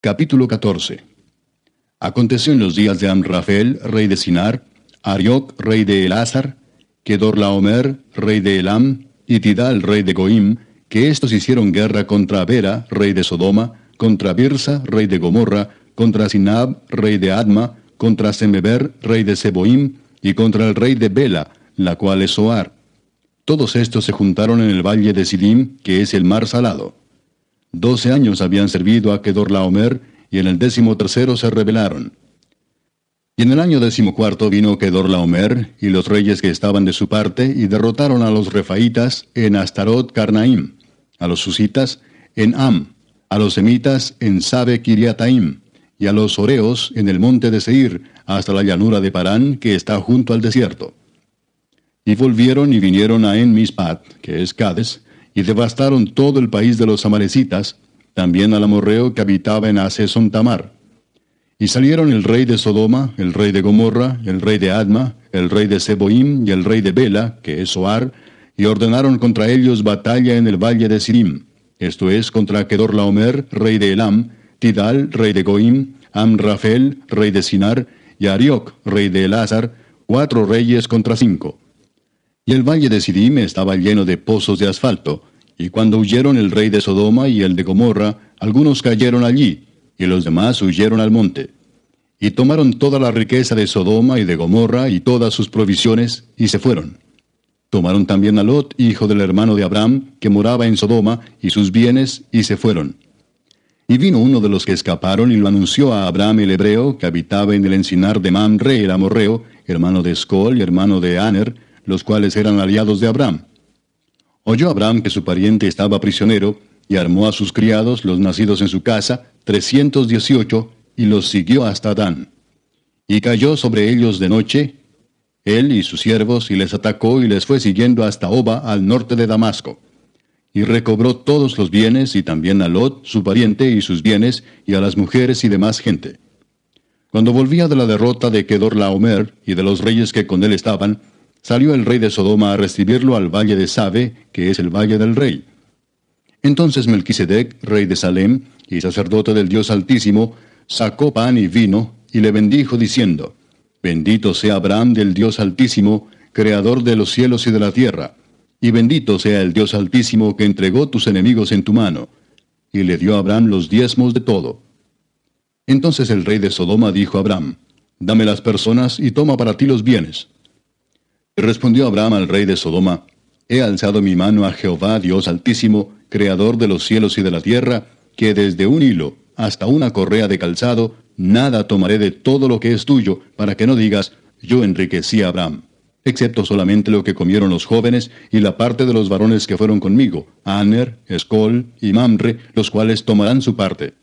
Capítulo 14. Aconteció en los días de Amrafel, rey de Sinar, Arioc, rey de Elazar, Kedorlaomer, rey de Elam, y Tidal, rey de Goim, que éstos hicieron guerra contra Bera, rey de Sodoma, contra Birsa, rey de Gomorra, contra Sinab, rey de Adma, contra Semeber, rey de Seboim, y contra el rey de Bela, la cual es Zoar. Todos estos se juntaron en el valle de Sidim, que es el mar salado. 12 años habían servido a Kedorlaomer, y en el 13º se rebelaron. Y en el año 14 vino Kedorlaomer, y los reyes que estaban de su parte, y derrotaron a los refaitas en Astarot Carnaim, a los susitas en Am, a los semitas en Sabe Kiriataim, y a los oreos en el monte de Seir, hasta la llanura de Parán, que está junto al desierto. Y volvieron y vinieron a En Mispat, que es Cades, y devastaron todo el país de los amalecitas, también al amorreo que habitaba en Haseson Tamar. Y salieron el rey de Sodoma, el rey de Gomorra, el rey de Adma, el rey de Seboim y el rey de Bela, que es Zoar, y ordenaron contra ellos batalla en el valle de Sidim, esto es, contra Kedorlaomer, rey de Elam, Tidal, rey de Goim, Amrafel, rey de Sinar, y Arioc, rey de Elazar, 4 reyes contra 5. Y el valle de Sidim estaba lleno de pozos de asfalto, y cuando huyeron el rey de Sodoma y el de Gomorra, algunos cayeron allí, y los demás huyeron al monte. Y tomaron toda la riqueza de Sodoma y de Gomorra y todas sus provisiones, y se fueron. Tomaron también a Lot, hijo del hermano de Abraham, que moraba en Sodoma, y sus bienes, y se fueron. Y vino uno de los que escaparon y lo anunció a Abraham el hebreo, que habitaba en el encinar de Mamre el amorreo, hermano de Escol y hermano de Aner, los cuales eran aliados de Abraham. Oyó Abraham que su pariente estaba prisionero, y armó a sus criados, los nacidos en su casa, 318, y los siguió hasta Dan. Y cayó sobre ellos de noche, él y sus siervos, y les atacó y les fue siguiendo hasta Oba, al norte de Damasco. Y recobró todos los bienes, y también a Lot, su pariente, y sus bienes, y a las mujeres y demás gente. Cuando volvía de la derrota de Kedorlaomer, y de los reyes que con él estaban, salió el rey de Sodoma a recibirlo al valle de Sabe, que es el valle del rey. Entonces Melquisedec, rey de Salem, y sacerdote del Dios Altísimo, sacó pan y vino, y le bendijo diciendo: Bendito sea Abraham del Dios Altísimo, creador de los cielos y de la tierra, y bendito sea el Dios Altísimo que entregó tus enemigos en tu mano. Y le dio a Abraham los diezmos de todo. Entonces el rey de Sodoma dijo a Abraham: Dame las personas y toma para ti los bienes. Y respondió Abraham al rey de Sodoma: He alzado mi mano a Jehová, Dios Altísimo, creador de los cielos y de la tierra, que desde un hilo hasta una correa de calzado, nada tomaré de todo lo que es tuyo, para que no digas: yo enriquecí a Abraham, excepto solamente lo que comieron los jóvenes, y la parte de los varones que fueron conmigo, Aner, Escol y Mamre, los cuales tomarán su parte.